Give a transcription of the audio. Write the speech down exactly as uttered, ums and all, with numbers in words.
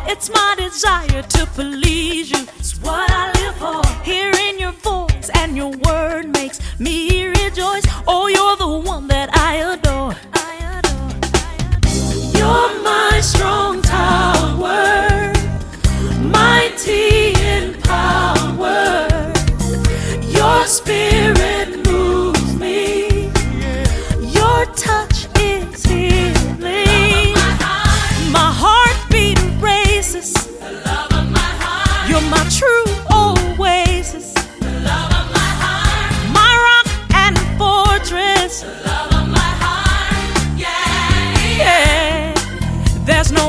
It's my desire to please you. It's what I live for. Hearing your voice and your word makes me rejoice. Oh, you're the one that I adore. I adore, I adore. You're my strong tower, mighty in power. Your spirit moves me. Your touch is healing. My heartbeat races. The love of my heart. You're my true oasis. The love of my heart. My rock and fortress. The love of my heart. Yeah, yeah. There's no